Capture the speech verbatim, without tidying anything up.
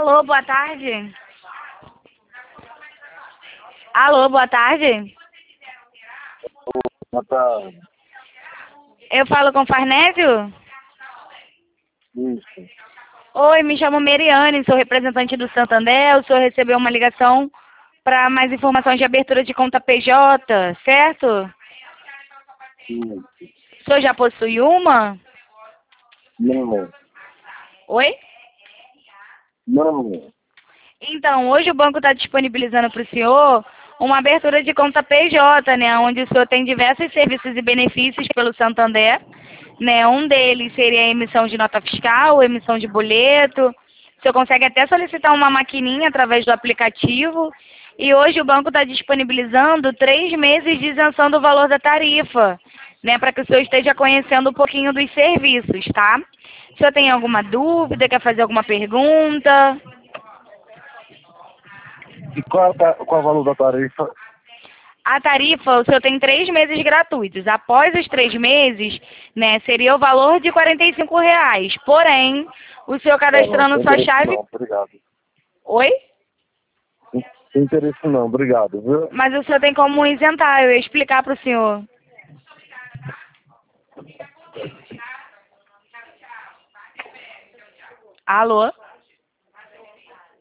Alô, boa tarde. Alô, boa tarde. Boa tarde. Eu falo com o Farnésio? Isso. Oi, me chamo Meriane, sou representante do Santander. O senhor recebeu uma ligação para mais informações de abertura de conta P J, certo? Isso. O senhor já possui uma? Não. Oi? Não. Então, hoje o banco está disponibilizando para o senhor uma abertura de conta P J, né, onde o senhor tem diversos serviços e benefícios pelo Santander, né, um deles seria a emissão de nota fiscal, emissão de boleto, o senhor consegue até solicitar uma maquininha através do aplicativo, e hoje o banco está disponibilizando três meses de isenção do valor da tarifa, né, para que o senhor esteja conhecendo um pouquinho dos serviços, tá? O senhor tem alguma dúvida, quer fazer alguma pergunta? E qual, é a- qual é o valor da tarifa? A tarifa, o senhor tem três meses gratuitos. Após os três meses, né, seria o valor de quarenta e cinco reais. Porém, o senhor Ah, não, cadastrando sem sua interesse chave... não, obrigado. Oi? Sem interesse não, obrigado, viu? Mas o senhor tem como isentar, eu ia explicar para o senhor. Alô?